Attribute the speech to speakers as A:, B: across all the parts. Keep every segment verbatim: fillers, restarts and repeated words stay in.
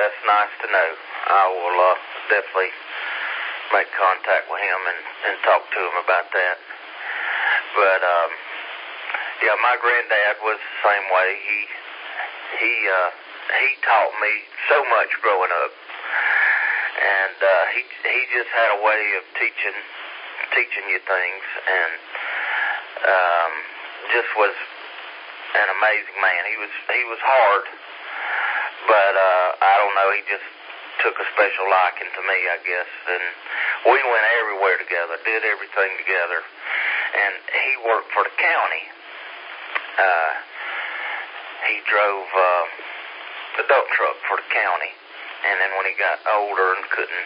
A: that's nice to know. I will uh, definitely make contact with him and, and talk to him about that. But, um, yeah, my granddad was the same way. He, he, uh, he taught me so much growing up. And, uh, he, he just had a way of teaching, teaching you things, and, um, just was an amazing man. He was, he was hard, but, uh, I don't know, he just took a special liking to me, I guess, and we went everywhere together, did everything together, and he worked for the county. Uh, he drove, uh, the dump truck for the county, and then when he got older and couldn't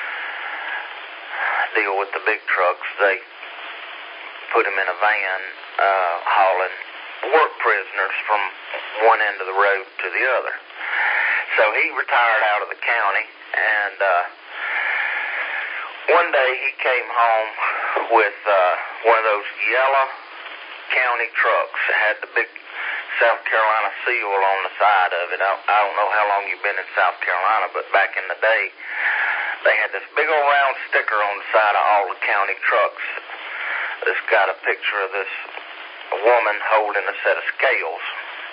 A: deal with the big trucks, they put him in a van, uh, hauling work prisoners from one end of the road to the other. So he retired out of the county, and uh, one day he came home with uh, one of those yellow county trucks that had the big South Carolina seal on the side of it. I, I don't know how long you've been in South Carolina, but back in the day, they had this big old round sticker on the side of all the county trucks. It's got a picture of this woman holding a set of scales,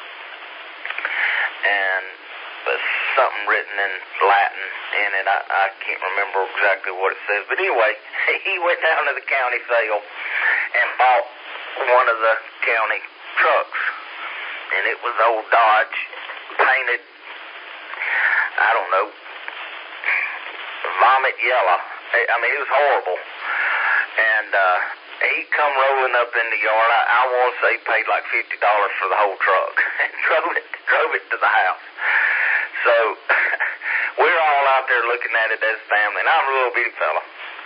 A: and there's something written in Latin in it. I, I can't remember exactly what it says, but anyway, he went down to the county sale and bought one of the county trucks, and it was old Dodge, painted, I don't know, vomit yellow. I mean, it was horrible. And uh, he come rolling up in the yard. I, I want to say he paid like fifty dollars for the whole truck and drove it, drove it to the house. So we're all out there looking at it as family, and I'm a little bitty fella.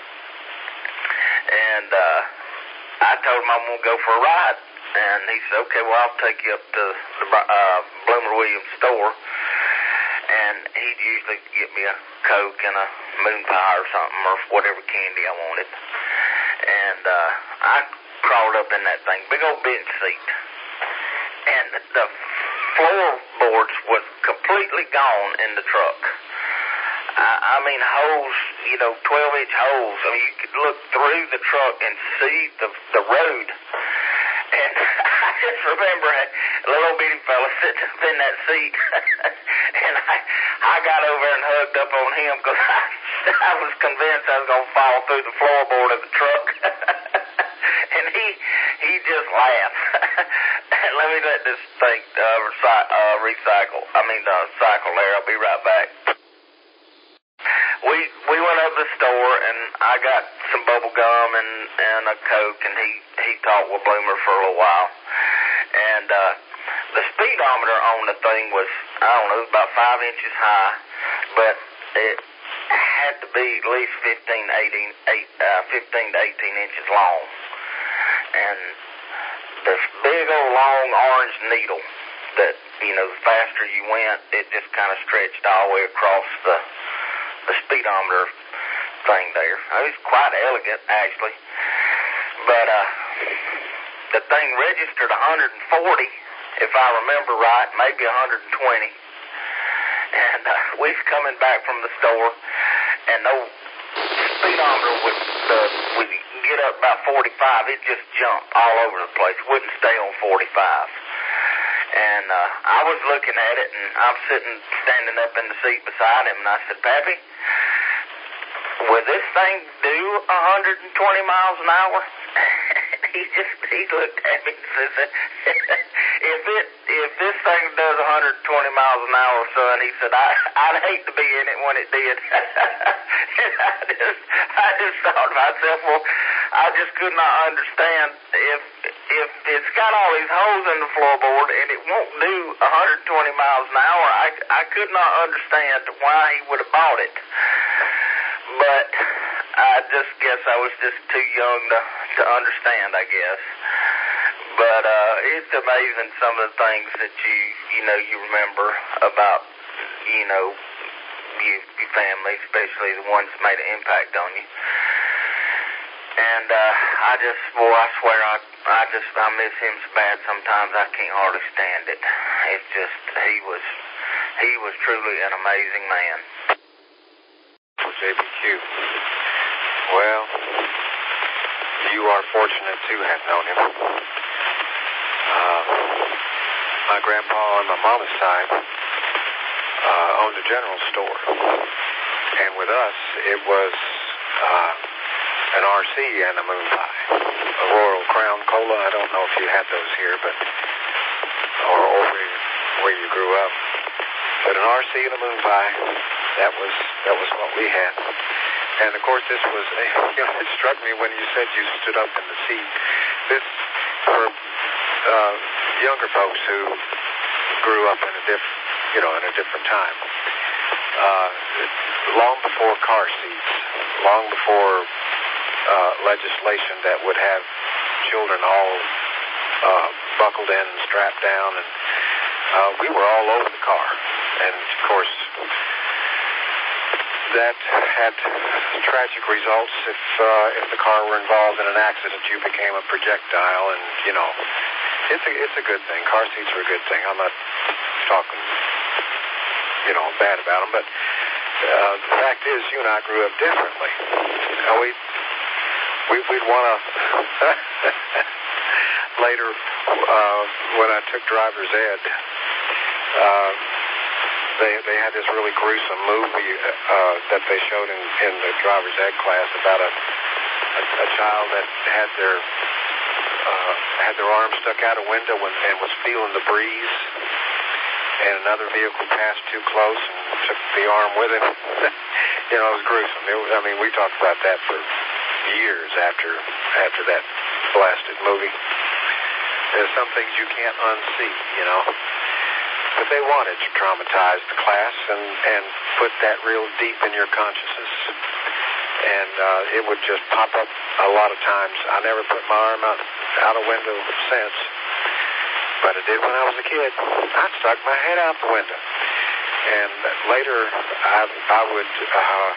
A: And uh, I told him I'm going to go for a ride. And he said, okay, well, I'll take you up to the uh, Bloomer Williams store. And he'd usually get me a Coke and a moon pie or something, or whatever candy I wanted. And uh, I crawled up in that thing, big old bench seat. And the floorboards was completely gone in the truck. I, I mean, holes, you know, twelve-inch holes. I mean, you could look through the truck and see the the road. And I just remember a little bitty fella sitting up in that seat. And I, I got over and hugged up on him because I, I was convinced I was going to fall through the floorboard of the truck. And he he just laughed. Let me let this thing uh, recy- uh, recycle. I mean, uh, cycle there. I'll be right back. We we went up to the store, and I got some bubble gum and, and a Coke, and he, he talked with Bloomer for a little while. And uh, the speedometer on the thing was, I don't know, about five inches high, but it had to be at least fifteen, eighteen, eight, uh, fifteen to eighteen inches long. And this big old long orange needle that, you know, the faster you went, it just kind of stretched all the way across the the speedometer thing there. It was quite elegant, actually. But uh, the thing registered one hundred forty, if I remember right, maybe one hundred twenty. And uh, we was coming back from the store, and the speedometer would, uh, would get up about forty-five. It just jumped all over the place. Wouldn't stay on forty-five. And uh, I was looking at it, and I'm sitting, standing up in the seat beside him, and I said, Pappy, will this thing do one hundred twenty miles an hour? he just, he looked at me and said, if it, if this thing does one hundred twenty miles an hour, son, he said, I, I'd hate to be in it when it did. And I just, I just thought to myself, well, I just could not understand if, if it's got all these holes in the floorboard and it won't do one hundred twenty miles an hour, I, I could not understand why he would have bought it. But I just guess I was just too young to, to understand, I guess. But uh, it's amazing some of the things that you, you know, you remember about, you know, you, your family, especially the ones that made an impact on you. And uh, I just, boy, I swear, I, I just, I miss him so bad sometimes I can't hardly stand it. It's just, he was he was truly an amazing man.
B: J B Q. Well, you are fortunate to have known him. Uh, my grandpa on my mama's side uh, owned a general store. And with us, it was uh, an R C and a moon pie. A Royal Crown Cola. I don't know if you had those here, but or, or where, where you grew up. But an R C and a moon pie, that was that was what we had. And of course, this was, you know, it struck me when you said you stood up in the seat. This, for uh, younger folks who grew up in a different, you know, in a different time, uh, long before car seats, long before uh, legislation that would have children all uh, buckled in and strapped down, and uh, we were all over the car. And of course, that had tragic results. If uh, if the car were involved in an accident, you became a projectile, and you know, it's a it's a good thing. Car seats are a good thing. I'm not talking, you know, bad about them, but uh, the fact is, you and I grew up differently. You know, we we we'd want to later uh, when I took driver's ed. Uh, They they had this really gruesome movie uh, that they showed in, in the driver's ed class about a a, a child that had their uh, had their arm stuck out a window and, and was feeling the breeze, and another vehicle passed too close and took the arm with him. You know, it was gruesome. It was, I mean, we talked about that for years after after that blasted movie. There's some things you can't unsee, you know. But they wanted to traumatize the class and, and put that real deep in your consciousness. And uh, it would just pop up a lot of times. I never put my arm out, out a window since, but I did when I was a kid. I stuck my head out the window. And later, I, I would, uh,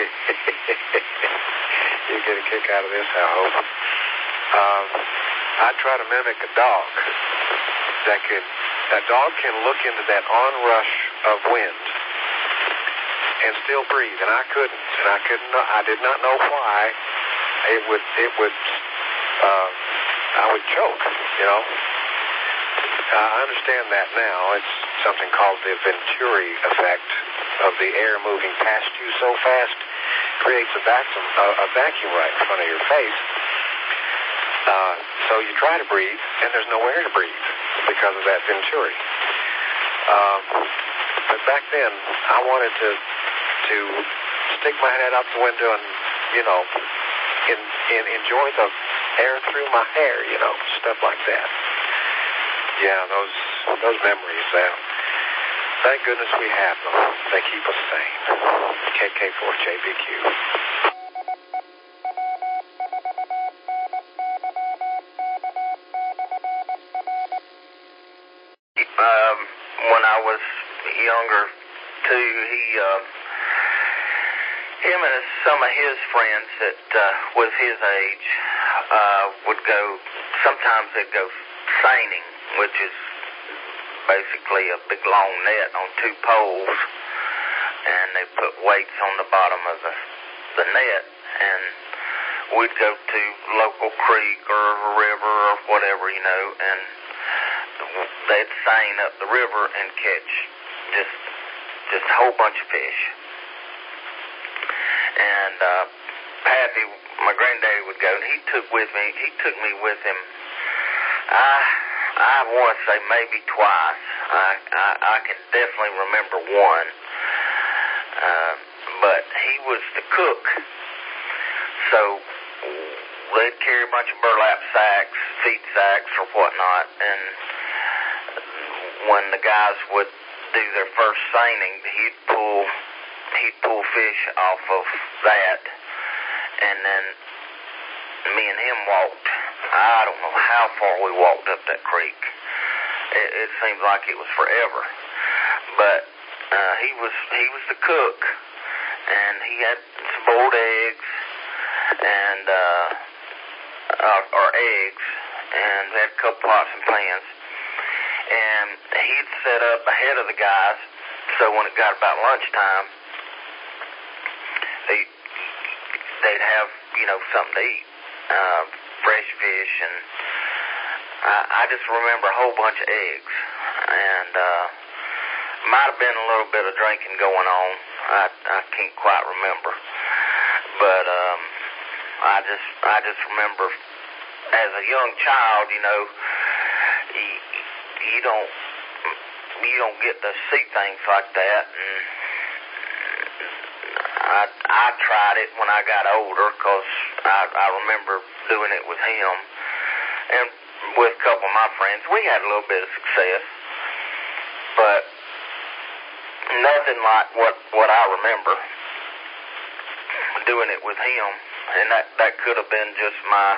B: you get a kick out of this, I hope. Um, I'd try to mimic a dog that could, a dog can look into that onrush of wind and still breathe, and I couldn't, and I couldn't, I did not know why. It would, it would, uh, I would choke, you know. I understand that now. It's something called the Venturi effect of the air moving past you so fast, creates a vacuum, a, a vacuum right in front of your face. Uh, so you try to breathe, and there's no air to breathe because of that Venturi. Um, but back then, I wanted to to stick my head out the window and, you know, in, in, enjoy the air through my hair, you know, stuff like that. Yeah, those those memories. Uh, thank goodness we have them. They keep us sane. K K four J B Q.
A: Um, when I was younger, too, he, uh, him and some of his friends that uh, was his age uh, would go, sometimes they'd go seining, which is basically a big long net on two poles, and they put weights on the bottom of the, the net, and we'd go to local creek or a river or whatever, you know, and they'd seine up the river and catch just just a whole bunch of fish. And uh, Pappy, my granddaddy, would go, and he took with me. He took me with him. I I want to say maybe twice. I I, I can definitely remember one. Uh, but he was the cook, so they'd carry a bunch of burlap sacks, feed sacks, or whatnot, and when the guys would do their first seining, he'd pull he'd pull fish off of that, and then me and him walked. I don't know how far we walked up that creek. It, it seemed like it was forever, but uh, he was he was the cook, and he had some boiled eggs and uh, uh, or eggs, and we had a couple pots and pans. And he'd set up ahead of the guys, so when it got about lunchtime, they, they'd have, you know, something to eat, uh, fresh fish, and I, I just remember a whole bunch of eggs, and uh, might have been a little bit of drinking going on. I, I can't quite remember, but um, I just I just remember as a young child, you know, you, you don't you don't get to see things like that, and I I tried it when I got older because I, I remember doing it with him and with a couple of my friends. We had a little bit of success, but nothing like what, what I remember doing it with him, and that, that could have been just my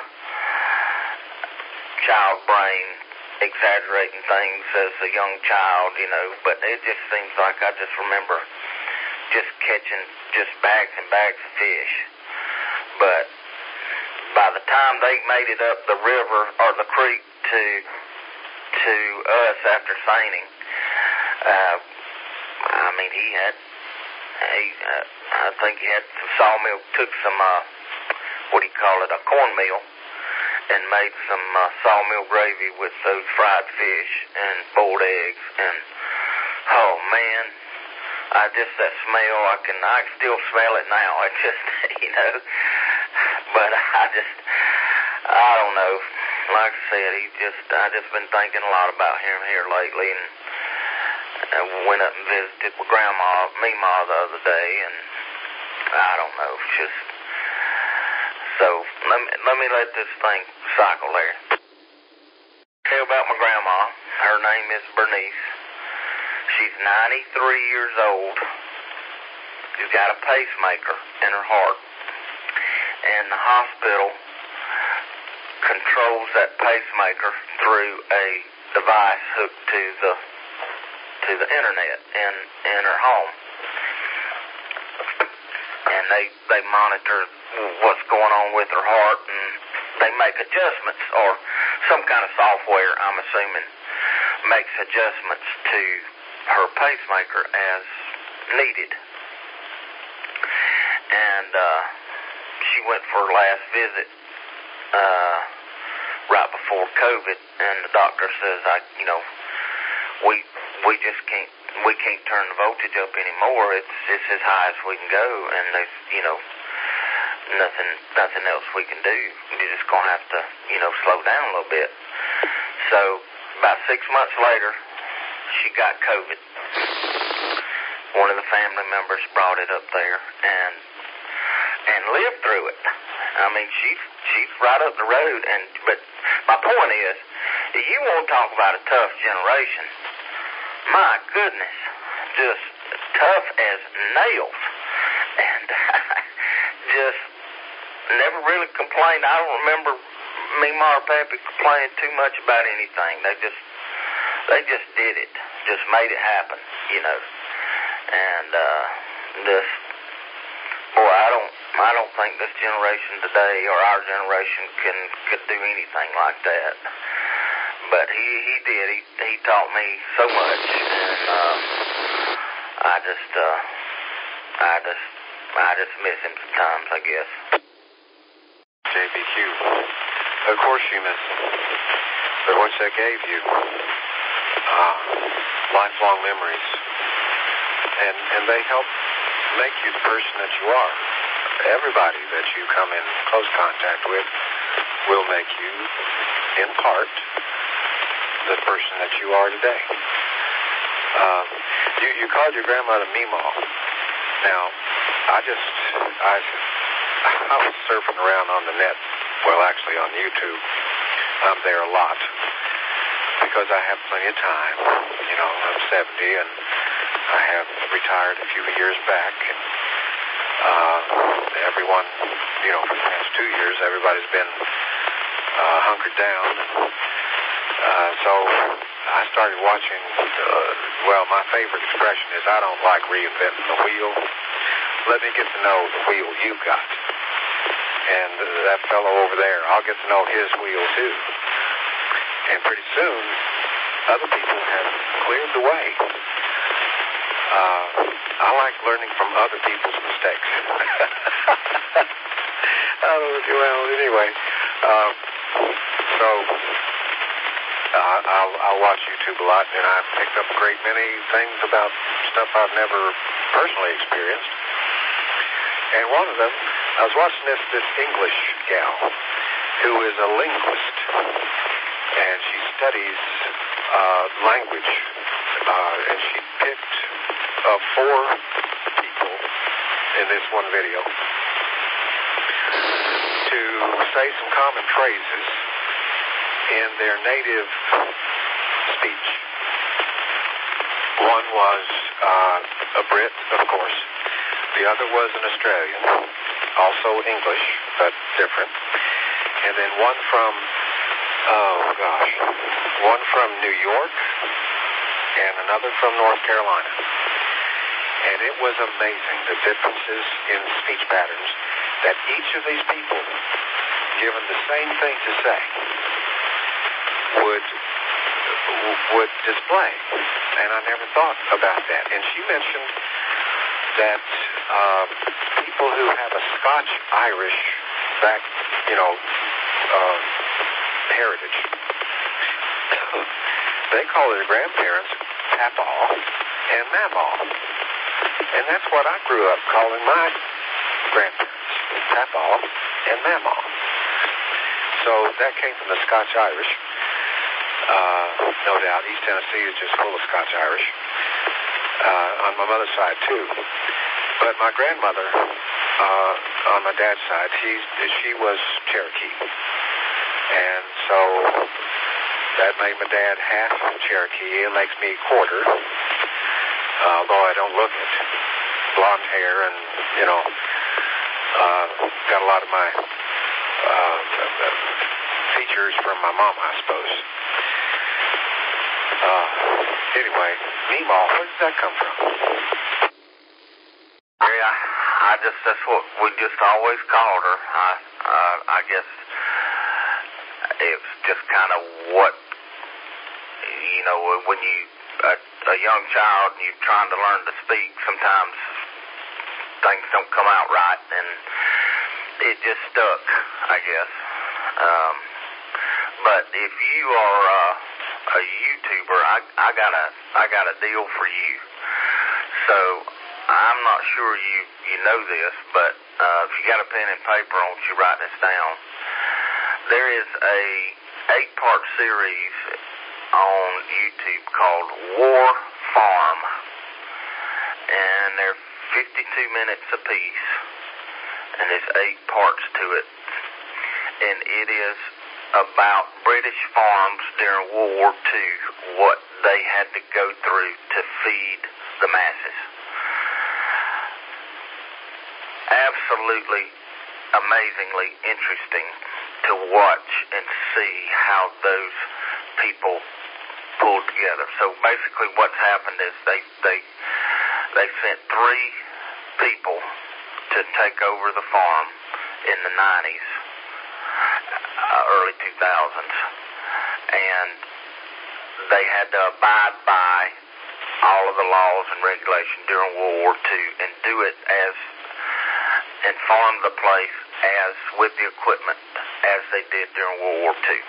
A: child brain exaggerating things as a young child, you know, but it just seems like I just remember just catching just bags and bags of fish. But by the time they made it up the river or the creek to to us after seining, uh, I mean, he had, he, uh, I think he had some sawmill, took some, uh, what do you call it, a cornmeal, and made some uh, sawmill gravy with those fried fish and boiled eggs, and, oh, man, I just, that smell, I can, I can still smell it now. It just, you know, but I just, I don't know. Like I said, he just, I just been thinking a lot about him here lately, and I went up and visited with Grandma, Meemaw the other day, and I don't know, just, so let me, let me let this thing cycle there. Tell about my grandma. Her name is Bernice. She's ninety-three years old. She's got a pacemaker in her heart, and the hospital controls that pacemaker through a device hooked to the to the internet in in her home, and they they monitor what's going on with her heart, and they make adjustments, or some kind of software, I'm assuming, makes adjustments to her pacemaker as needed. And uh, she went for her last visit uh, right before COVID, and the doctor says, I, you know, we we just can't we can't turn the voltage up anymore. It's it's as high as we can go, and there's, you know, nothing nothing else we can do. You're just gonna have to, you know, slow down a little bit. So about six months later, she got COVID. One of the family members brought it up there and and lived through it. I mean, she's she's right up the road. And but my point is, you want to talk about a tough generation. My goodness, just tough as nails, and just never really complained. I don't remember me, Ma, or Pappy complaining too much about anything. They just they just did it, just made it happen, you know. And uh, this, boy, I don't I don't think this generation today or our generation can could do anything like that. But he, he did. He he taught me so much, and uh, I just uh, I just I just miss him sometimes, I guess.
B: J B Q, of course you miss him, but what that gave you, uh, lifelong memories, and and they help make you the person that you are. Everybody that you come in close contact with will make you, in part, the person that you are today. Uh, you, you called your grandmother Meemaw. Now, I just, I, I was surfing around on the net, well, actually on YouTube. I'm there a lot because I have plenty of time. You know, I'm seventy, and I have retired a few years back, and uh, everyone, you know, for the past two years, everybody's been uh, hunkered down. Uh, so I started watching, uh, well, my favorite expression is I don't like reinventing the wheel. Let me get to know the wheel you got. And uh, that fellow over there, I'll get to know his wheel too. And pretty soon, other people have cleared the way. Uh, I like learning from other people's mistakes. I don't know, well, anyway. Uh, so, uh, I'll, I'll watch YouTube a lot, and I've picked up a great many things about stuff I've never personally experienced. And one of them, I was watching this, this English gal who is a linguist, and she studies uh, language, uh, and she picked uh, four people in this one video to say some common phrases in their native speech. One was uh, a Brit, of course. The other was an Australian, also English, but different. And then one from, oh gosh, one from New York and another from North Carolina. And it was amazing, the differences in speech patterns that each of these people, given the same thing to say, would would display. And I never thought about that. And she mentioned that uh, people who have a Scotch-Irish back, you know, uh, heritage, they call their grandparents Papaw and Mamaw. And that's what I grew up calling my grandparents, Papaw and Mamaw. So that came from the Scotch-Irish. Uh, no doubt, East Tennessee is just full of Scotch-Irish. Uh, on my mother's side, too. But my grandmother, uh, on my dad's side, she, she was Cherokee. And so that made my dad half Cherokee. It makes me quarter, uh, although I don't look it. Blonde hair and, you know, uh, got a lot of my uh, features from my mom, I suppose. Uh, anyway, Meemaw, where did that come from?
A: Yeah, I just, that's what we just always called her. I, uh, I guess it's just kind of what, you know, when you, a, a young child, and you're trying to learn to speak, sometimes things don't come out right, and it just stuck, I guess. Um, but if you are, uh, a YouTuber, I, I got a I got a deal for you. So I'm not sure you, you know this, but uh, if you got a pen and paper, I want you to write this down. There is a eight part series on YouTube called War Farm, and they're fifty-two minutes apiece, and there's eight parts to it, and it is about British farms during World War Two, what they had to go through to feed the masses. Absolutely, amazingly interesting to watch and see how those people pulled together. So basically what's happened is they, they, they sent three people to take over the farm in the nineties. Uh, early two thousands, and they had to abide by all of the laws and regulations during World War Two and do it as, and farm the place as with the equipment as they did during World War Two.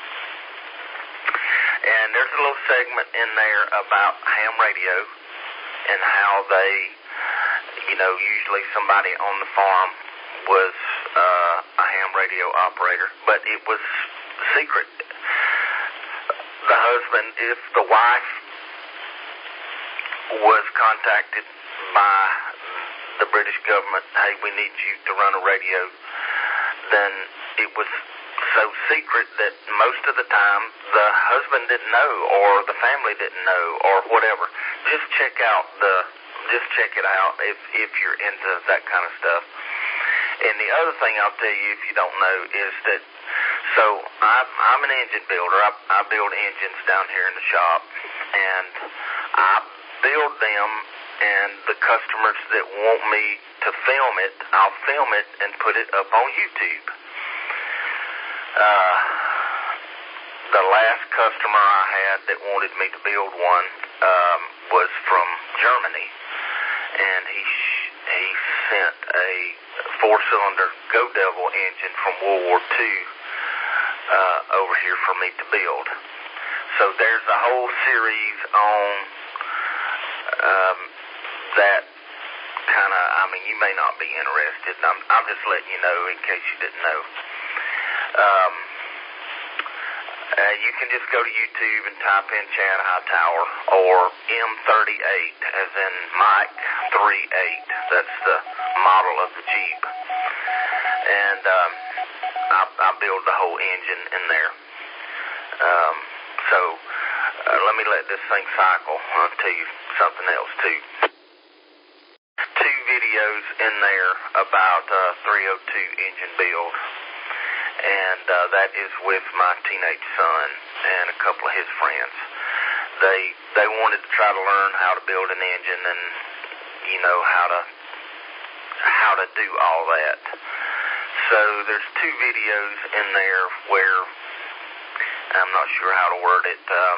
A: And there's a little segment in there about ham radio and how they, you know, usually somebody on the farm was uh, a ham radio operator, but it was secret. The husband, if the wife was contacted by the British government, hey, we need you to run a radio, then it was so secret that most of the time the husband didn't know or the family didn't know or whatever. Just check out the, just check it out if, if you're into that kind of stuff. And the other thing I'll tell you, if you don't know, is that, so I'm, I'm an engine builder. I, I build engines down here in the shop, and I build them, and the customers that want me to film it, I'll film it and put it up on YouTube. Uh, the last customer I had that wanted me to build one um, was from Germany. and he sh- he sent a four-cylinder Go Devil engine from World War Two uh, over here for me to build. So there's a whole series on um, that kind of, I mean, you may not be interested. I'm, I'm just letting you know in case you didn't know. Um, uh, you can just go to YouTube and type in Chad Hightower or M thirty-eight, as in Mike thirty-eight. That's the model of the Jeep. And um, I, I build the whole engine in there. Um, so uh, let me let this thing cycle. I'll tell you something else, too. Two videos in there about uh, three oh two engine build. And uh, that is with my teenage son and a couple of his friends. They they wanted to try to learn how to build an engine and, you know, how to how to do all that. So there's two videos in there where, I'm not sure how to word it, um,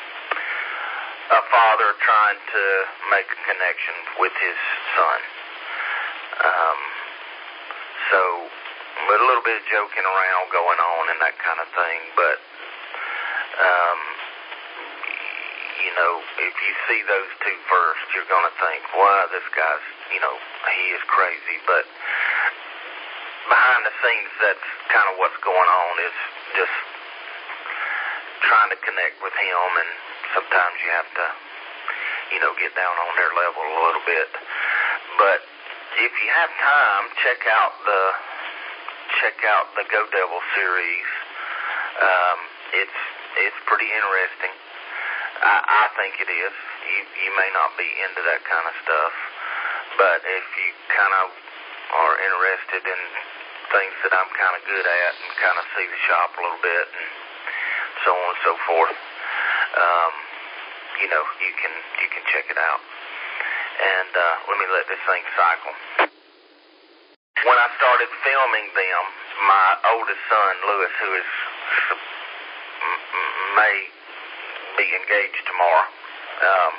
A: a father trying to make a connection with his son. Um, so But a little bit of joking around going on and that kind of thing. But, um, you know, if you see those two first, you're going to think, wow, this guy's, you know, he is crazy. But behind the scenes, that's kind of what's going on, is just trying to connect with him. And sometimes you have to, you know, get down on their level a little bit. But if you have time, check out the... check out the Go Devil series. Um, it's it's pretty interesting. I, I think it is. You you may not be into that kind of stuff, but if you kind of are interested in things that I'm kind of good at and kind of see the shop a little bit and so on and so forth, um, you know, you can you can check it out. And uh, let me let this thing cycle. When I started filming them, my oldest son, Lewis, who is may be engaged tomorrow, um,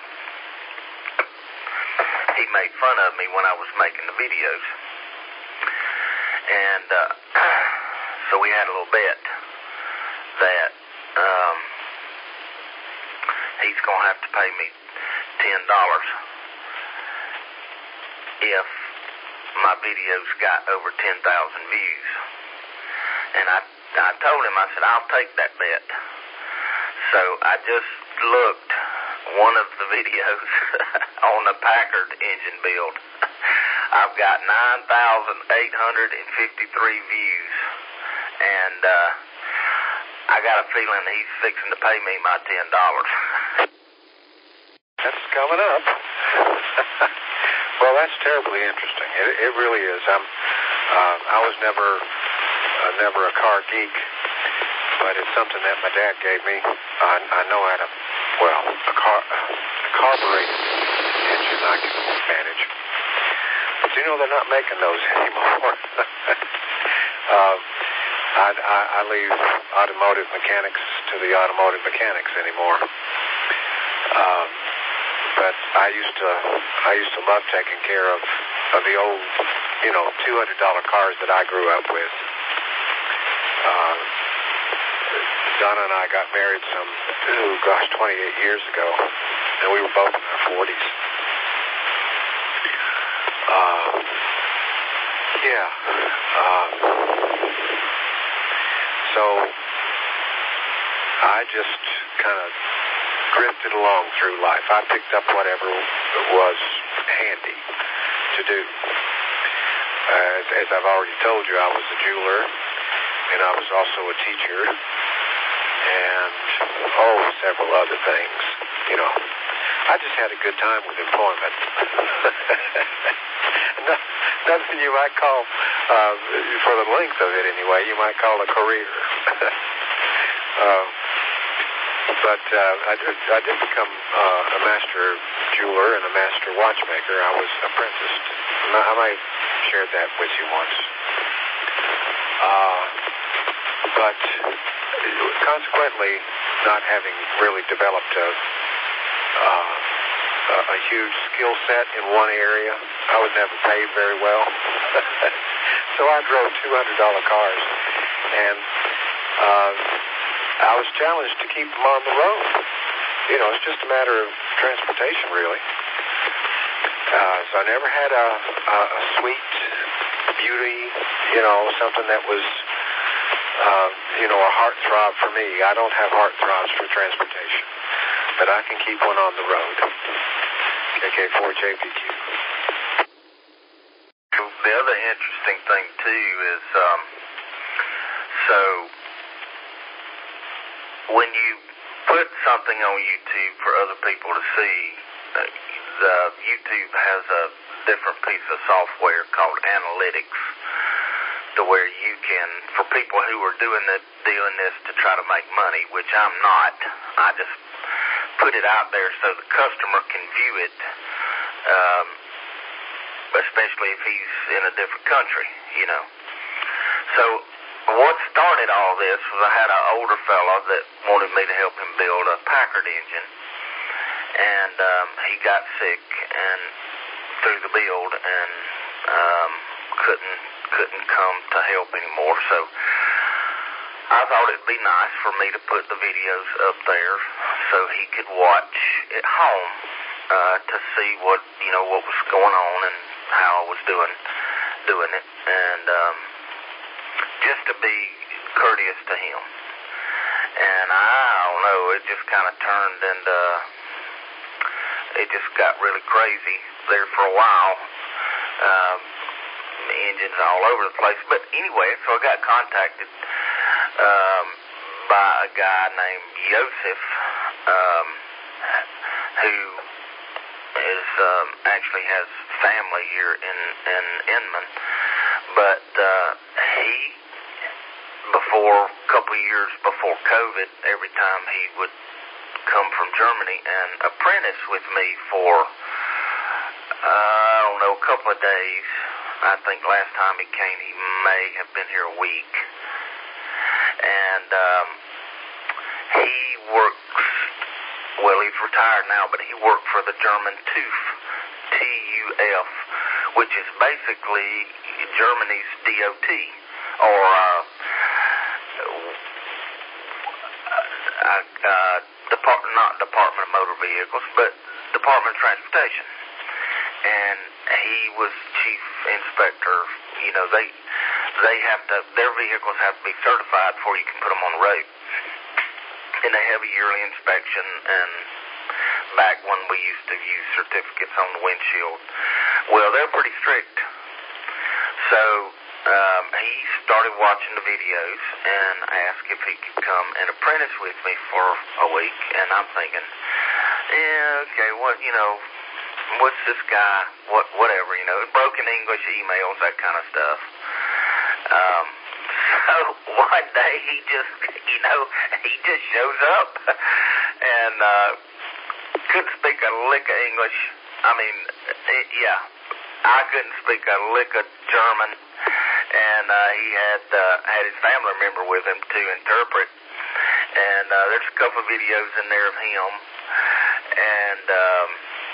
A: he made fun of me when I was making the videos. And uh, so we had a little bet that um, he's going to have to pay me ten dollars if my videos got over ten thousand views. And I I told him, I said, I'll take that bet. So I just looked one of the videos on the Packard engine build. I've got nine thousand eight hundred fifty-three views. And uh, I got a feeling he's fixing to pay me my ten dollars.
B: That's coming up. Well, that's terribly interesting. It, it really is. I'm, uh, I was never, uh, never a car geek, but it's something that my dad gave me. I, I know how to, well, a car, a carbureted engine I can manage. But you know, they're not making those anymore. um, I, I, I leave automotive mechanics to the automotive mechanics anymore. Um, But I used to, I used to love taking care of, of the old, you know, two hundred dollar cars that I grew up with. Uh, Donna and I got married some, oh gosh, twenty-eight years ago, and we were both in our forties. Uh, yeah. Um, so I just kind of drifted along through life. I picked up whatever was handy to do. Uh, as, as I've already told you, I was a jeweler, and I was also a teacher, and oh, several other things. You know, I just had a good time with employment. No, nothing you might call, uh, for the length of it anyway, you might call a career. um, But uh, I did I did become uh, a master jeweler and a master watchmaker. I was apprenticed. I might have shared that with you once. Uh, but consequently, not having really developed a, uh, a, a huge skill set in one area. I was never paid very well. So I drove two hundred dollar cars. And uh, I was challenged to keep them on the road. You know, it's just a matter of transportation, really. Uh, so I never had a, a, a sweet beauty, you know, something that was, uh, you know, a heartthrob for me. I don't have heartthrobs for transportation, but I can keep one on the road. K K four J P Q.
A: The other interesting thing, too, is um, so when you put something on YouTube for other people to see, uh, the YouTube has a different piece of software called Analytics, to where you can, for people who are doing the, doing this to try to make money, which I'm not, I just put it out there so the customer can view it, um, especially if he's in a different country, you know. So what started all this was I had an older fellow that wanted me to help him build a Packard engine, and um, he got sick and through the build and um, couldn't couldn't come to help anymore. So I thought it'd be nice for me to put the videos up there so he could watch at home uh, to see what you know what was going on and how I was doing doing it, and um, just to be courteous to him. And I don't know, it just kind of turned into, it just got really crazy there for a while. Um, engines all over the place. But anyway, so I got contacted um, by a guy named Yosef, um, who is um, actually has family here in, in Inman. But uh, he, before a couple of years before COVID, every time he would come from Germany and apprentice with me for, uh, I don't know, a couple of days. I think last time he came, he may have been here a week. And um, he works, well, he's retired now, but he worked for the German T U F, T U F, which is basically Germany's D O T, or uh, uh, uh, Depart not Department of Motor Vehicles, but Department of Transportation. And he was chief inspector. You know, they they have to, their vehicles have to be certified before you can put them on the road. And they have a yearly inspection, and back when we used to use certificates on the windshield, well, they're pretty strict. So um, he started watching the videos and asked if he could come and apprentice with me for a week. And I'm thinking, yeah, okay, what, you know, what's this guy, what, whatever, you know, broken English emails, that kind of stuff. Um, so one day he just, you know, he just shows up and uh, couldn't speak a lick of English. I mean, it, yeah, I couldn't speak a lick of German, and uh, he had uh, had his family member with him to interpret. And uh, there's a couple of videos in there of him, and um,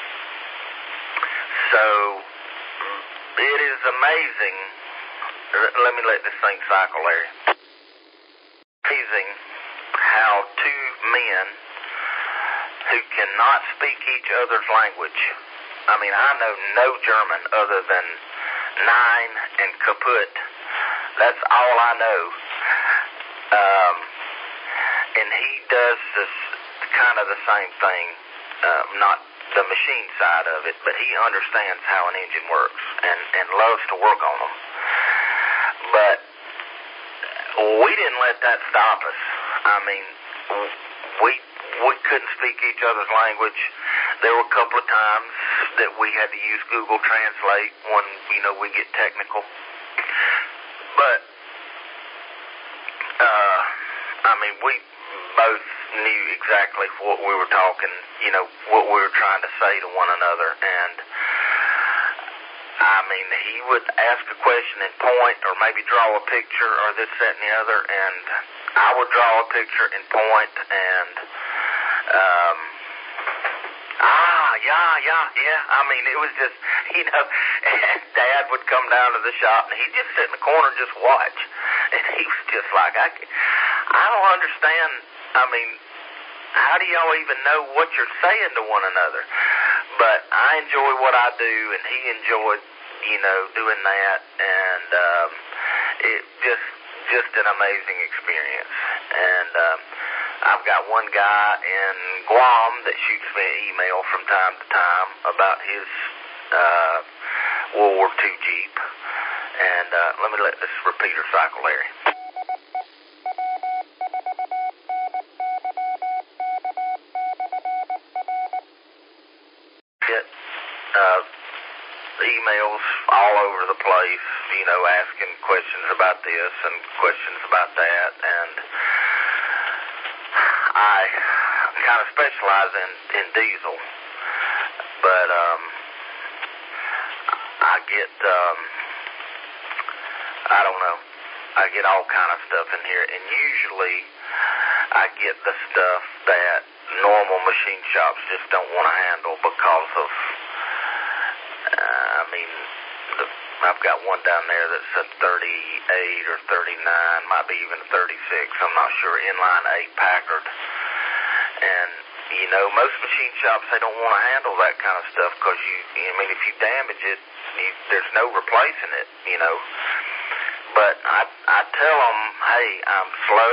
A: so it is amazing. Let me let this thing cycle, Larry. Amazing how two men who cannot speak each other's language. I mean, I know no German other than nine and kaput. That's all I know. Um, and he does this kind of the same thing, uh, not the machine side of it, but he understands how an engine works and, and loves to work on them. But we didn't let that stop us. I mean, we we couldn't speak each other's language. There were a couple of times that we had to use Google Translate when, you know, we get technical. But, uh, I mean, we both knew exactly what we were talking, you know, what we were trying to say to one another. And, I mean, he would ask a question and point or maybe draw a picture or this, that, and the other. And I would draw a picture and point and, um, ah, yeah, yeah, yeah. I mean, it was just, you know, and Dad would come down to the shop, and he'd just sit in the corner and just watch. And he was just like, I, I don't understand. I mean, how do y'all even know what you're saying to one another? But I enjoy what I do, and he enjoyed, you know, doing that. And um, it just, just an amazing experience. And um, I've got one guy in Guam that shoots me an email from time to time about his uh, World War Two Jeep. And uh, let me let this repeater cycle, Larry. Get uh, emails all over the place, you know, asking questions about this and questions about that. And I kind of specialize in, in diesel, but um, I get, um, I don't know, I get all kind of stuff in here, and usually I get the stuff that normal machine shops just don't want to handle because of, uh, I mean, the, I've got one down there that's a thirty-eight or thirty-nine, might be even a thirty-six, I'm not sure, inline eight Packard. And, you know, most machine shops, they don't want to handle that kind of stuff because, you, I mean, if you damage it, you, there's no replacing it, you know. But I, I tell them, hey, I'm slow,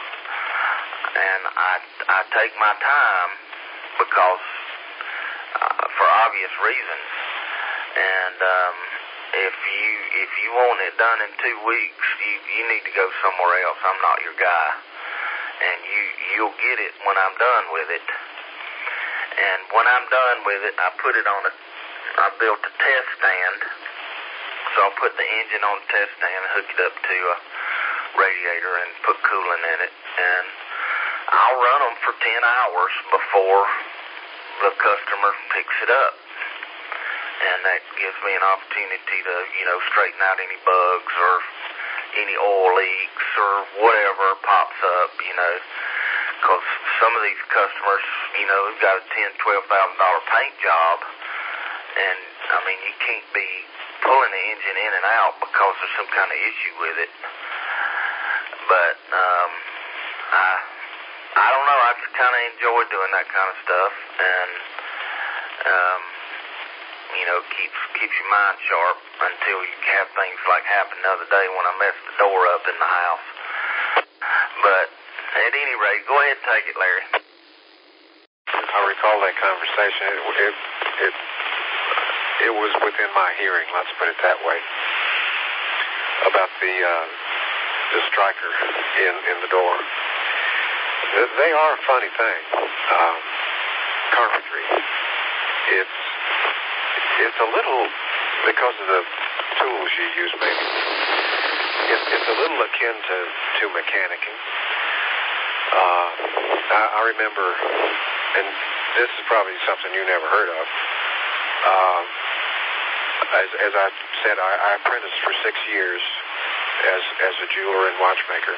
A: and I, I take my time because, uh, for obvious reasons. And um, if you if you want it done in two weeks, you, you need to go somewhere else. I'm not your guy. And you, you'll get it when I'm done with it. And when I'm done with it, I put it on a, I built a test stand. So I'll put the engine on the test stand and hook it up to a radiator and put coolant in it. And I'll run them for ten hours before the customer picks it up. And that gives me an opportunity to, you know, straighten out any bugs or any oil leaks or whatever pops up, you know. Because some of these customers, you know, have got a ten thousand dollars, twelve thousand dollars paint job. And, I mean, you can't be pulling the engine in and out because there's some kind of issue with it. But, um, I, I don't know, I just kind of enjoy doing that kind of stuff. And, um, you know, keeps keeps your mind sharp until you have things like happened the other day when I messed the door up in the house. But at any rate, go ahead and take it, Larry.
B: I recall that conversation. It it it, it was within my hearing. Let's put it that way. About the uh, the striker in in the door. They are a funny thing. Um, carpentry. It's It's a little, because of the tools you use, maybe, it, it's a little akin to, to mechanicking. Uh, I, I remember, and this is probably something you never heard of, uh, as, as I said, I, I apprenticed for six years as, as a jeweler and watchmaker.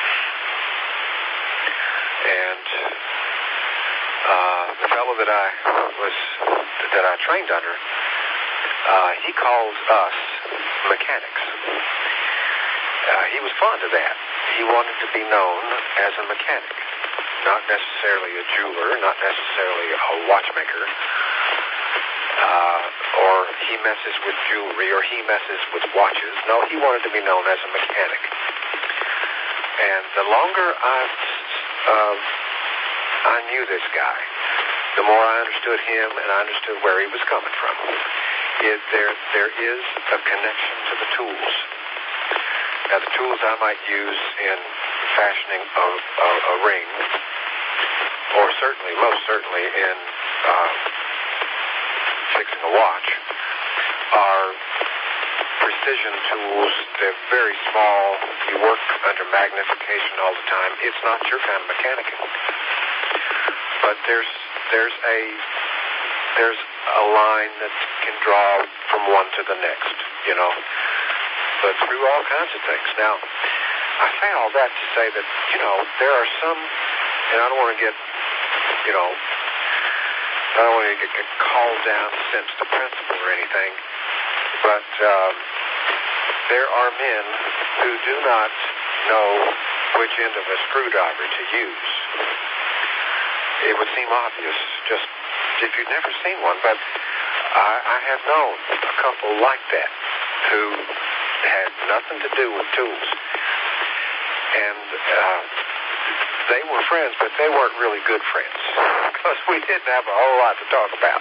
B: And uh, the fellow that I was, that I trained under, Uh, he calls us mechanics. Uh, he was fond of that. He wanted to be known as a mechanic, not necessarily a jeweler, not necessarily a watchmaker, uh, or he messes with jewelry, or he messes with watches. No, he wanted to be known as a mechanic. And the longer I, uh, I knew this guy, the more I understood him and I understood where he was coming from. It, there, there is a connection to the tools. Now, the tools I might use in fashioning a, a, a ring, or certainly, most certainly, in uh, fixing a watch, are precision tools. They're very small. You work under magnification all the time. It's not your kind of mechanicking. But there's there's a there's a line that can draw from one to the next, you know, but through all kinds of things. Now, I say all that to say that, you know, there are some, and I don't want to get, you know, I don't want to get called down since the principal or anything, but um, there are men who do not know which end of a screwdriver to use. It would seem obvious just if you've never seen one, but I, I have known a couple like that who had nothing to do with tools. And uh, they were friends, but they weren't really good friends because we didn't have a whole lot to talk about.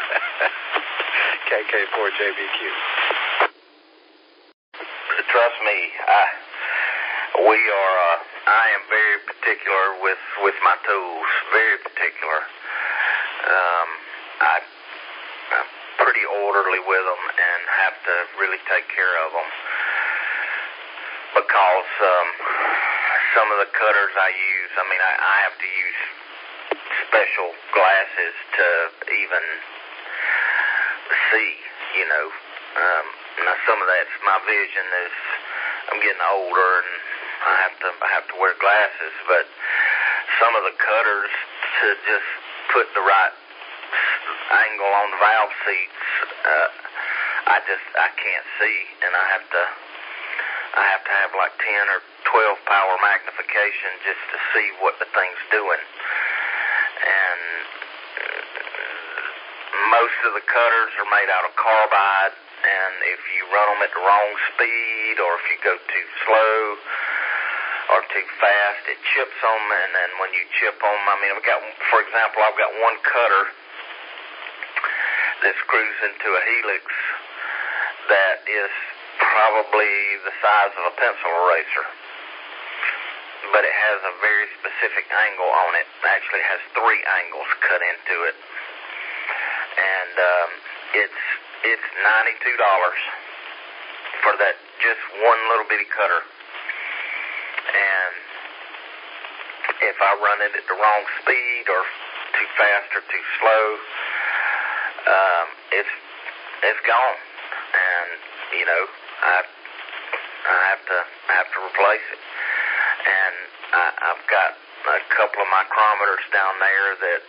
B: K K four J B Q.
A: Trust me, I, we are, uh, I am very particular with, with my tools, very particular. Um, I, I'm pretty orderly with them and have to really take care of them because um, some of the cutters I use, I mean, I, I have to use special glasses to even see, you know. Um, now some of that's my vision is I'm getting older and I have to I have to wear glasses, but some of the cutters to just put the right angle on the valve seats, uh, I just I can't see, and I have to I have to have like ten or twelve power magnification just to see what the thing's doing. And most of the cutters are made out of carbide, and if you run them at the wrong speed, or if you go too slow or too fast, it chips them. And then when you chip them, I mean, I've got, for example, I've got one cutter that screws into a helix that is probably the size of a pencil eraser, but it has a very specific angle on it. It actually has three angles cut into it, and um, it's it's ninety-two dollars for that just one little bitty cutter. And if I run it at the wrong speed or too fast or too slow, um, it's it's gone, and you know I I have to I have to replace it. And I, I've got a couple of micrometers down there that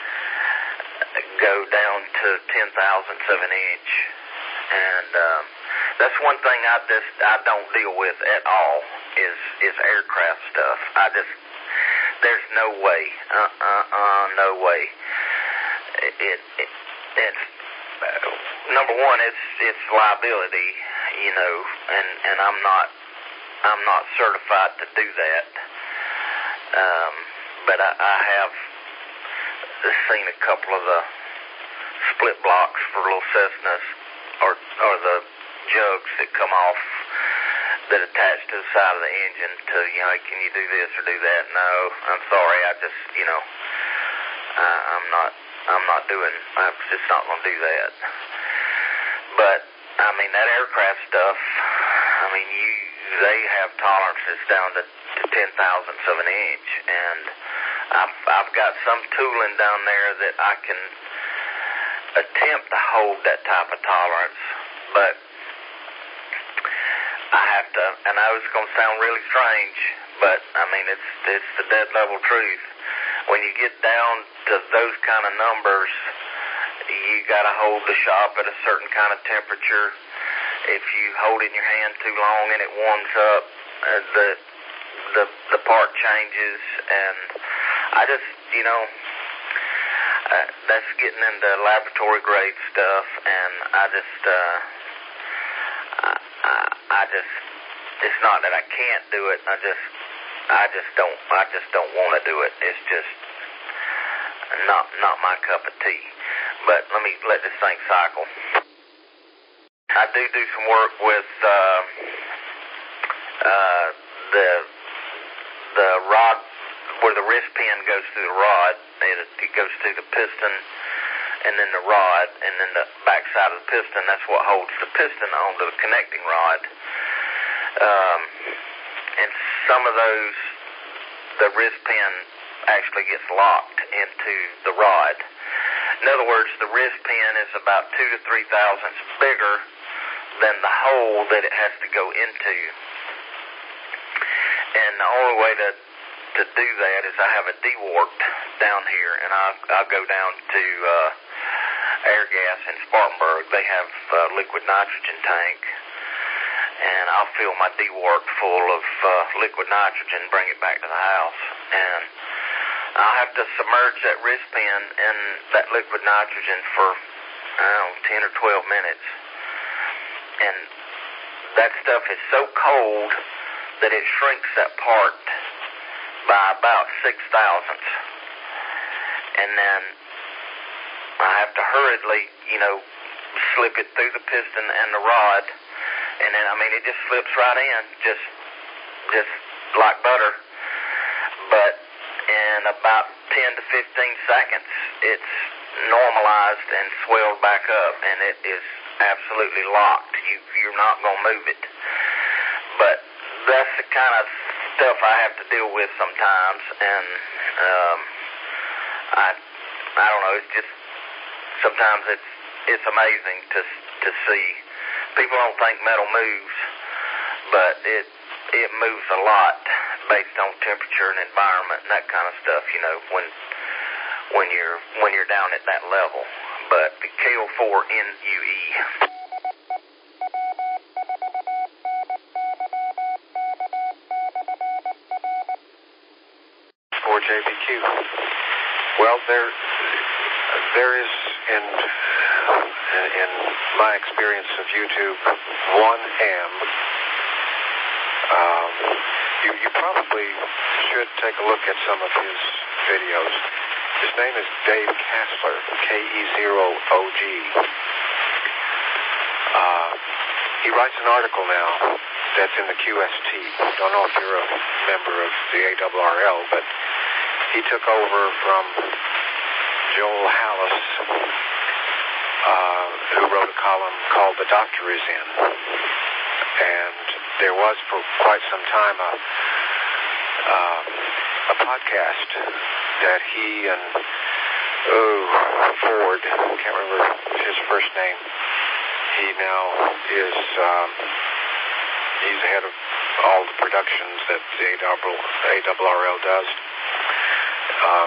A: go down to ten thousandths of an inch, and um, that's one thing I just I don't deal with at all is is aircraft stuff. I just there's no way, uh uh uh, no way. It, it, it it's uh, number one, it's it's liability, you know, and and I'm not I'm not certified to do that. Um, but I, I have seen a couple of the split blocks for little Cessnas, or or the jugs that come off that attach to the side of the engine to, you know, can you do this or do that? No, I'm sorry, I just, you know, I, I'm not, I'm not doing, I'm just not going to do that. But, I mean, that aircraft stuff, I mean, you, they have tolerances down to, to ten thousandths of an inch, and I've, I've got some tooling down there that I can attempt to hold that type of tolerance, but I have to, and I know it's going to sound really strange, but I mean, it's it's the dead level truth. When you get down to those kind of numbers, you got to hold the shop at a certain kind of temperature. If you hold it in your hand too long and it warms up, uh, the the the part changes, and I just, you know, uh, that's getting into laboratory grade stuff, and I just, uh, I, I, I just, it's not that I can't do it. I just, I just don't, I just don't want to do it. It's just not not my cup of tea. But let me let this thing cycle. I do do some work with uh, uh, the the rod where the wrist pin goes through the rod. It, it goes through the piston and then the rod, and then the back side of the piston. That's what holds the piston onto the connecting rod. Um, and some of those, the wrist pin actually gets locked into the rod. In other words, the wrist pin is about two to three thousandths bigger than the hole that it has to go into. And the only way to to do that is I have a D-Wart down here, and I I go down to uh, Airgas in Spartanburg. They have a liquid nitrogen tank, and I'll fill my D-Wart full of uh, liquid nitrogen, bring it back to the house, and I'll have to submerge that wrist pin in that liquid nitrogen for, I don't know, ten or twelve minutes. And that stuff is so cold that it shrinks that part by about six thousandths. And then I have to hurriedly, you know, slip it through the piston and the rod. And then, I mean, it just slips right in, just, just like butter. But in about ten to fifteen seconds, it's normalized and swelled back up, and it is absolutely locked. You, you're not going to move it. But that's the kind of stuff I have to deal with sometimes, and um, I, I don't know. It's just sometimes it's it's amazing to to see. People don't think metal moves, but it it moves a lot based on temperature and environment and that kind of stuff. You know, when when you're when you're down at that level. But the K O four N U E.
B: For J B Q. Well, there there is in in my experience of YouTube one M. Um, you you probably should take a look at some of his videos. His name is Dave Kassler, K E zero O G. Uh, he writes an article now that's in the Q S T. Don't know if you're a member of the A R R L, but he took over from Joel Hallis, uh, who wrote a column called The Doctor Is In. And there was for quite some time a, uh, a podcast that he and oh, Ford, I can't remember his first name, he now is, um, he's the head of all the productions that the A R R L does. Um,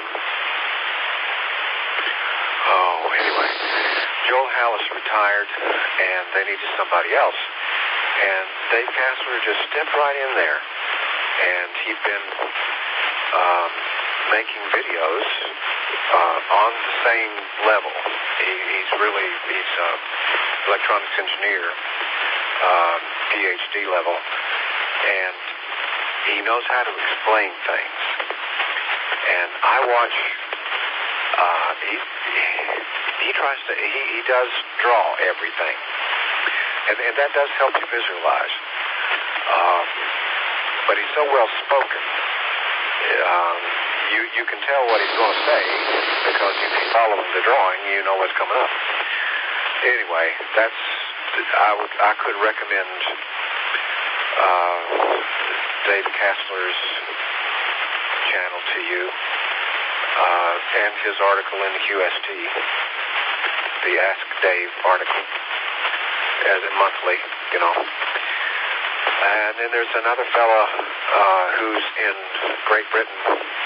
B: oh, anyway, Joel Hallis retired, and they needed somebody else. And Dave Kassler just stepped right in there, and he'd been um, making videos uh, on the same level. He, he's really, he's an electronics engineer, um, P H D level, and he knows how to explain things. And I watch, uh, he, he tries to, he, he does draw everything. And, and that does help you visualize. Um, but he's so well spoken. Um, you, you can tell what he's going to say because if you're following the drawing, you know what's coming up. Anyway, that's, I would, I could recommend, uh, Dave Kassler's channel to you, uh, and his article in the Q S T, the Ask Dave article, as in monthly, you know. And then there's another fella uh, who's in Great Britain.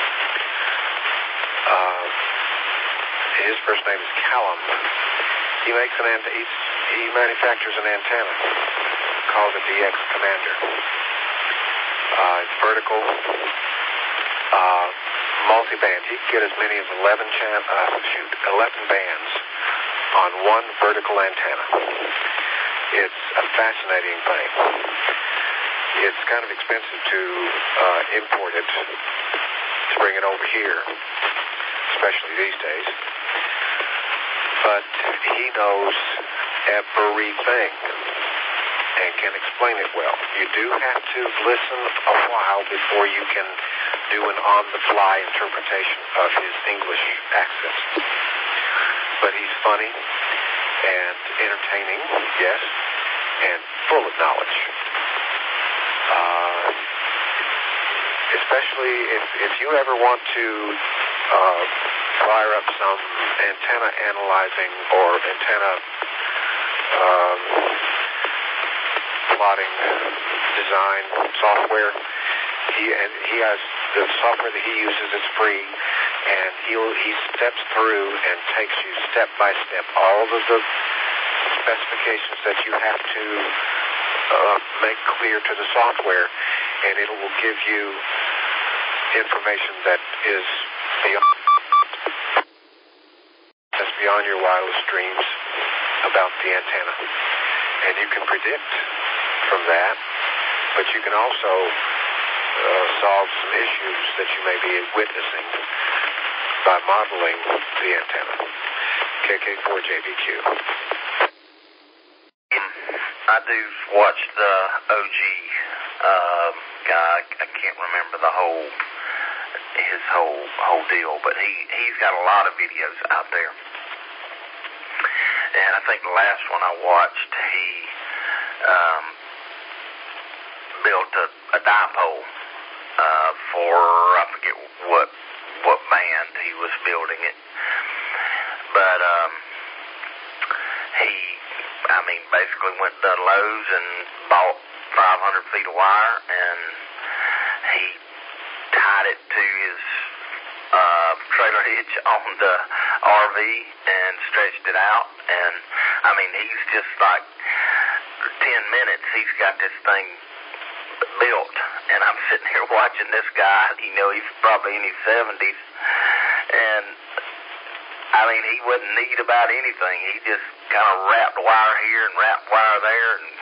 B: Uh, his first name is Callum. He makes an ant- he, he manufactures an antenna called the D X Commander. Uh, it's vertical. Uh, multi-band. He can get as many as eleven chan- uh, shoot, eleven bands on one vertical antenna. It's a fascinating thing. It's kind of expensive to uh, import it, to bring it over here, especially these days. But he knows everything and can explain it well. You do have to listen a while before you can do an on-the-fly interpretation of his English accent. But he's funny and entertaining, yes, and full of knowledge. Uh, especially if, if you ever want to uh, fire up some antenna analyzing or antenna um, plotting design software, he and he has the software that he uses is free, and he'll, he steps through and takes you step by step all of the specifications that you have to uh, make clear to the software, and it will give you information that is beyond, that's beyond your wildest dreams about the antenna. And you can predict from that, but you can also uh, solve some issues that you may be witnessing by modeling the antenna. K K four J B Q.
A: I do watch the O G uh, guy. I can't remember the whole his whole whole deal, but he he's got a lot of videos out there. And I think the last one I watched, he um, built a, a dipole uh, for, I forget what what band he was building it. But um, he, I mean, basically went to Lowe's and bought five hundred feet of wire, and he tied it to his uh, trailer hitch on the R V and stretched it out. And I mean, he's just like ten minutes, he's got this thing built, and I'm sitting here watching this guy. You know, he's probably in his seventies, and I mean, he wasn't neat about anything. He just kind of wrapped wire here and wrapped wire there, and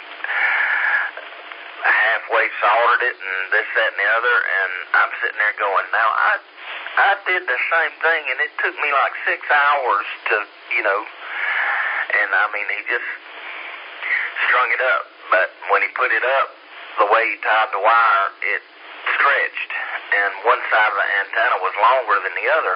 A: halfway soldered it, and this, that, and the other. And I'm sitting there going, now I I did the same thing, and it took me like six hours to, you know, and I mean, he just strung it up. But when he put it up, the way he tied the wire, it stretched, and one side of the antenna was longer than the other.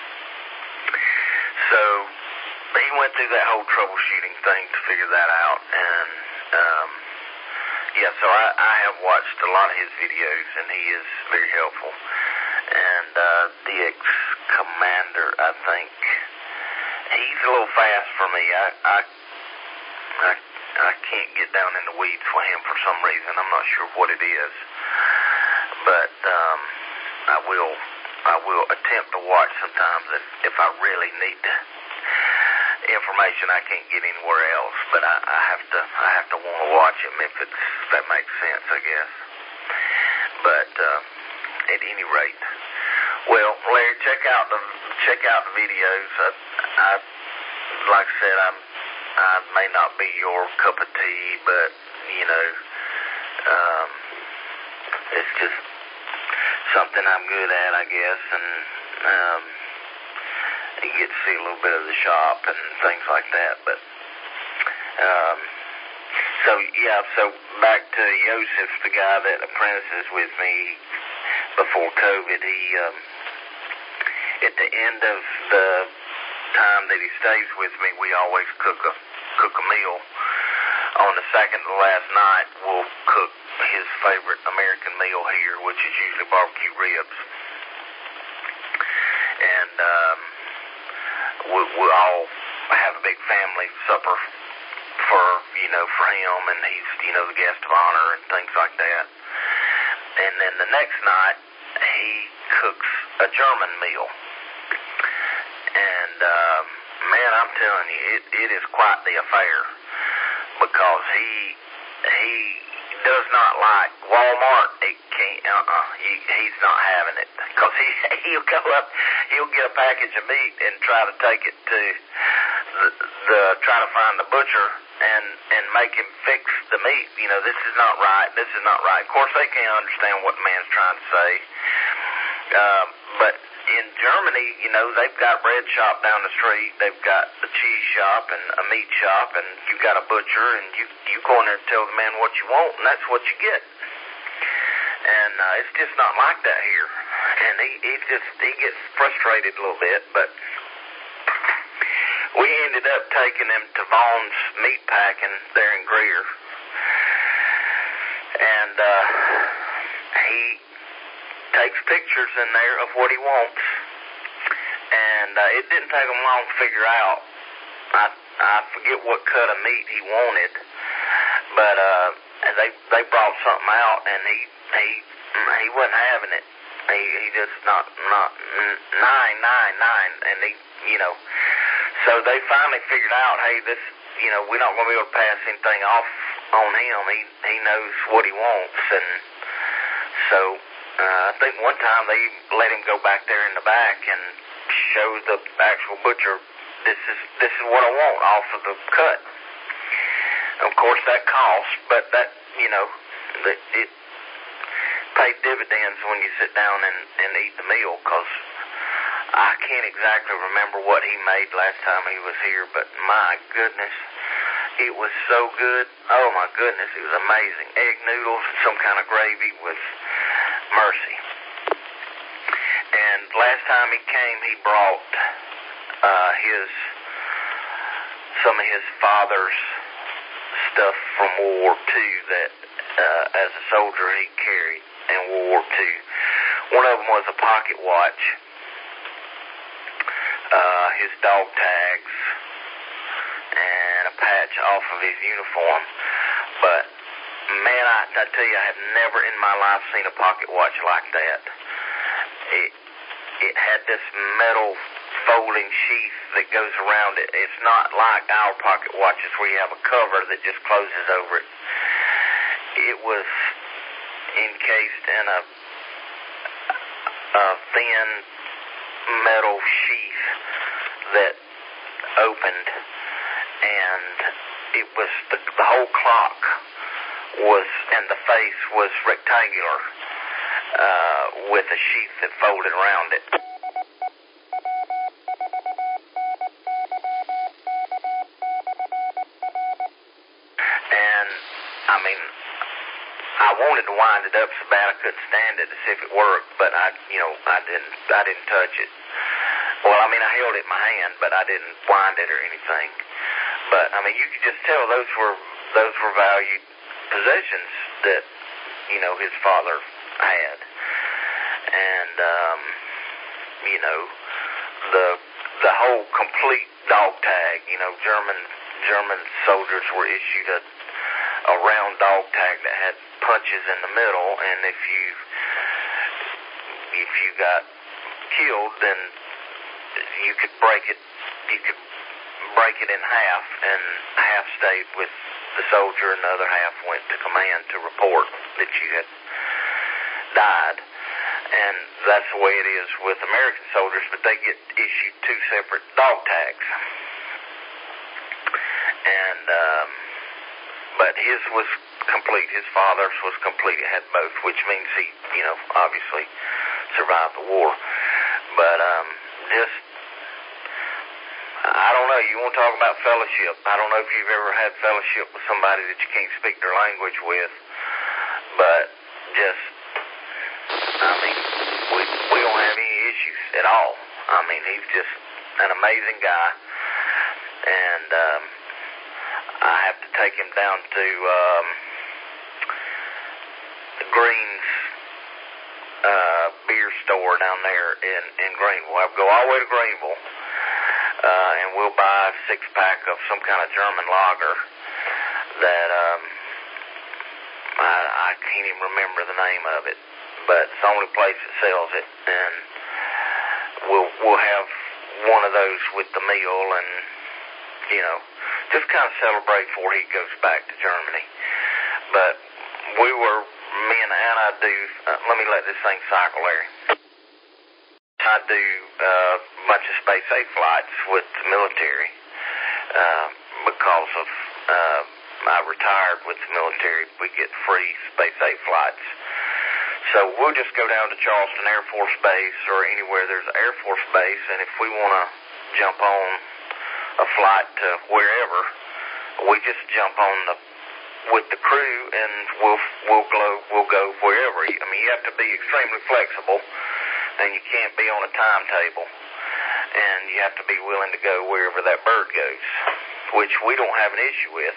A: So he went through that whole troubleshooting thing to figure that out, and um, yeah, so I, I have watched a lot of his videos, and he is very helpful. And uh, D X Commander, I think, he's a little fast for me. I, I, I, I can't get down in the weeds for him for some reason. I'm not sure what it is, but um, I will. I will attempt to watch sometimes if, if I really need information I can't get anywhere else. But I, I have to. I have to want to watch him if it's if that makes sense, I guess. But uh, at any rate, well, Larry, check out the check out the videos. I, I like I said, I'm. I may not be your cup of tea, but you know, um, it's just something I'm good at, I guess, and um, you get to see a little bit of the shop and things like that. But um, so yeah, so back to Joseph, the guy that apprentices with me before COVID. He um, at the end of the time that he stays with me, we always cook a cook a meal. On the second to last night, we'll cook his favorite American meal here, which is usually barbecue ribs. And um, we, we'll all have a big family supper for, you know, for him, and he's, you know, the guest of honor and things like that. And then the next night, he cooks a German meal. And, uh, man, I'm telling you, it, it is quite the affair, because he he does not like Walmart. He can't, uh-uh, he, he's not having it, because he, he'll go up, he'll get a package of meat and try to take it to the, the try to find the butcher and, and make him fix the meat. You know, this is not right, this is not right. Of course, they can't understand what the man's trying to say. Uh, but in Germany, you know, they've got bread shop down the street, they've got a cheese shop and a meat shop, and you've got a butcher, and you you go in there and tell the man what you want, and that's what you get. And uh, it's just not like that here. And he, he just, he gets frustrated a little bit, but we ended up taking him to Vaughn's Meat Packing there in Greer. And uh, he takes pictures in there of what he wants, and uh, it didn't take him long to figure out. I I forget what cut of meat he wanted, but uh, they they brought something out, and he he he wasn't having it. He he just not not nine nine nine, and he you know. So they finally figured out, hey, this you know we're not going to be able to pass anything off on him. He he knows what he wants, and so uh, I think one time they let him go back there in the back and show the actual butcher, this is this is what I want off of the cut. Of course, that costs, but that, you know, the, it paid dividends when you sit down and, and eat the meal, because I can't exactly remember what he made last time he was here, but my goodness, it was so good. Oh, my goodness, it was amazing. Egg noodles, some kind of gravy with mercy. And last time he came, he brought uh, his some of his father's stuff from World War Two that, uh, as a soldier, he carried in World War Two. One of them was a pocket watch, uh, his dog tags, and a patch off of his uniform. But, man, I, I tell you, I have never in my life seen a pocket watch like that. It, it had this metal folding sheath that goes around it. It's not like our pocket watches where you have a cover that just closes over it. It was encased in a, a thin metal sheath that opened, and it was the, the whole clock was, and the face was rectangular uh, with a sheath that folded around it. I mean, I wanted to wind it up so bad I couldn't stand it to see if it worked, but I, you know, I didn't, I didn't touch it. Well, I mean, I held it in my hand, but I didn't wind it or anything. But I mean, you could just tell those were those were valued possessions that, you know, his father had, and um, you know, the the whole complete dog tag. You know, German German soldiers were issued a a round dog tag that had punches in the middle, and if you if you got killed, then you could break it you could break it in half, and half stayed with the soldier and the other half went to command to report that you had died. And that's the way it is with American soldiers, but they get issued two separate dog tags. And um But his was complete. His father's was complete. It had both, which means he, you know, obviously survived the war. But um, just, I don't know. You want to talk about fellowship. I don't know if you've ever had fellowship with somebody that you can't speak their language with. But just, I mean, we, we don't have any issues at all. I mean, he's just an amazing guy. And, um, I have to take him down to um, the Greens uh, beer store down there in, in Greenville. I'll go all the way to Greenville, uh, and we'll buy a six-pack of some kind of German lager that um, I, I can't even remember the name of it, but it's the only place that sells it, and we'll we'll have one of those with the meal, and you know, just kind of celebrate before he goes back to Germany. But we were, me and Anna do, uh, let me let this thing cycle, Larry. I do uh, a bunch of space aid flights with the military uh, because of, uh, I retired with the military. We get free space aid flights. So we'll just go down to Charleston Air Force Base or anywhere there's an Air Force Base, and if we want to jump on a flight to wherever, we just jump on the with the crew, and we'll we'll go we'll go wherever. I mean, you have to be extremely flexible, and you can't be on a timetable, and you have to be willing to go wherever that bird goes, which we don't have an issue with.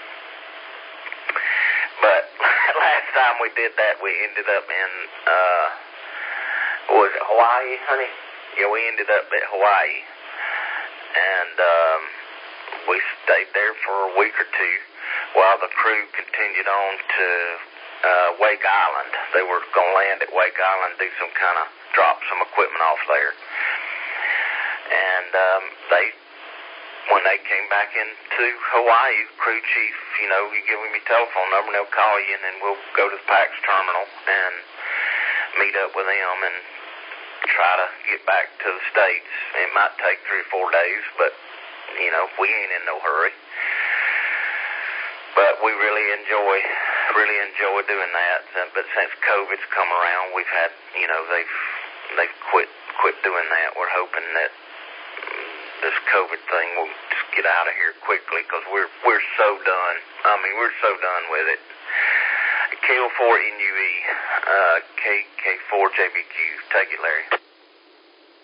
A: But last time we did that, we ended up in uh, was it Hawaii, honey? Yeah, we ended up at Hawaii. And um, we stayed there for a week or two while the crew continued on to uh, Wake Island. They were going to land at Wake Island, do some kind of, drop some equipment off there. And um, they, when they came back into Hawaii, crew chief, you know, you give them your telephone number and they'll call you, and then we'll go to the PAX terminal and meet up with them and try to get back to the States. It might take three or four days, but, you know, we ain't in no hurry. But we really enjoy, really enjoy doing that. But since COVID's come around, we've had, you know, they've they've quit quit doing that. We're hoping that this COVID thing will just get out of here quickly, because we're we're so done. I mean, we're so done with it. K O four N U E, uh, K K four J B Q. Take it, Larry.